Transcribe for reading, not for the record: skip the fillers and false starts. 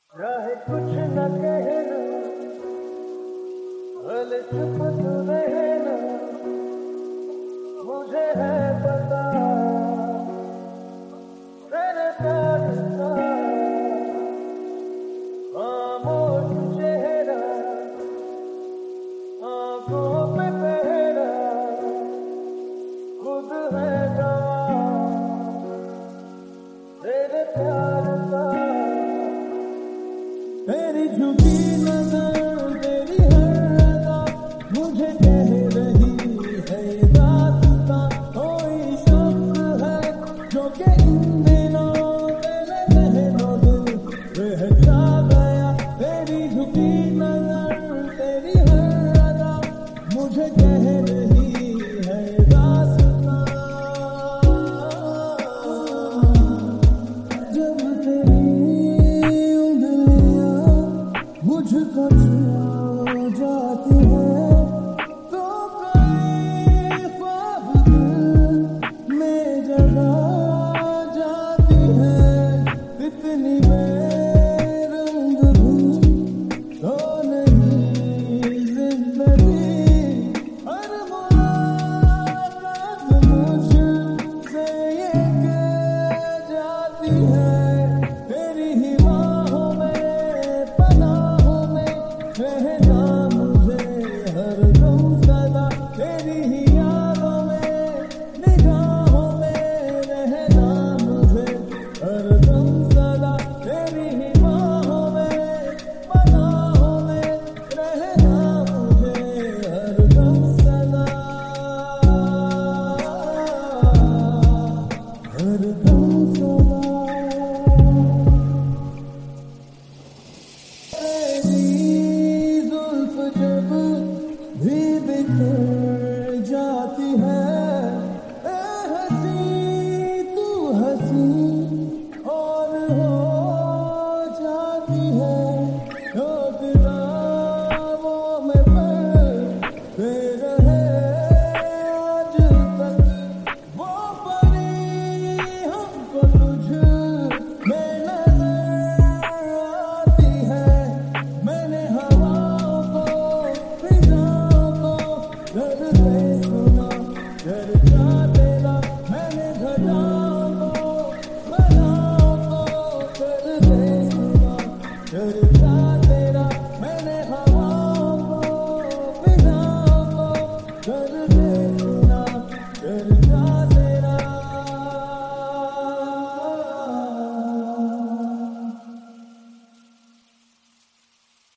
चाहे कुछ न कहना, भले चुप तो रहना, मुझे है पता तेरे प्यार का खामोश चेहरा, आंखों पे पहरा, खुद है गवाह तेरे प्यार का। तेरी झुकी नजर, तेरी हर अदा मुझे कह रही है ये दास्तां। कोई शख्स है जो कि इन दिनों तेरे ज़हनो दिल रह जा गया। तेरी झुकी नजर, तेरी हर अदा मुझे कह रही है ये दास्तां। जब तेरी मुझको छू जाती है तो कई ख्वाब दिल में जगा जाती है। इतनी बेरंग भी तो नहीं जिंदगी, हर मुलाकात मुझसे ये कह जाती है। तेरी ही बाहों में पनाहों में रहना मुझे हरदम सदा। तेरी ही यादों में निगाहों में रहना मुझे हरदम सदा। तेरी ही बाहों में पनाहों में रहना मुझे हरदम सदा, हरदम सदा। जब भी बिखर जाती है ए हंसी तू हंसी और हो जाती है। ठोकरा वो में पड़ते रहे आज तक वो परी हमको तुझ में नजर आती है। मैंने हवाओं को फिजाओं को डरते सुना चर्चा तेरा। मैंने घटाओं को बनाओं को डरते सुना चर्चा